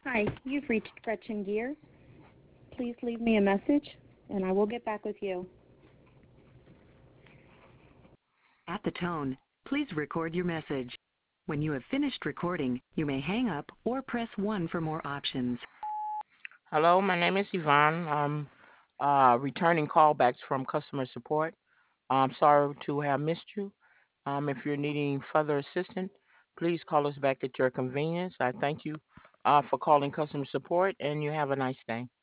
Hi, you've reached Gretchen Gear. Please leave me a message, and I will get back with you. At the tone, please record your message. When you have finished recording, you may hang up or press 1 for more options. Hello, my name is Yvonne. Returning callbacks from customer support. I'm sorry to have missed you. If you're needing further assistance, please call us back at your convenience. I thank you for calling customer support, and you have a nice day.